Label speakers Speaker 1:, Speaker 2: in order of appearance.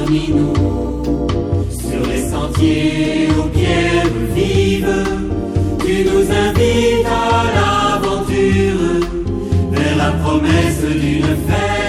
Speaker 1: parmi nous. Sur les sentiers aux pierres vives, tu nous invites à l'aventure, vers la promesse d'une fête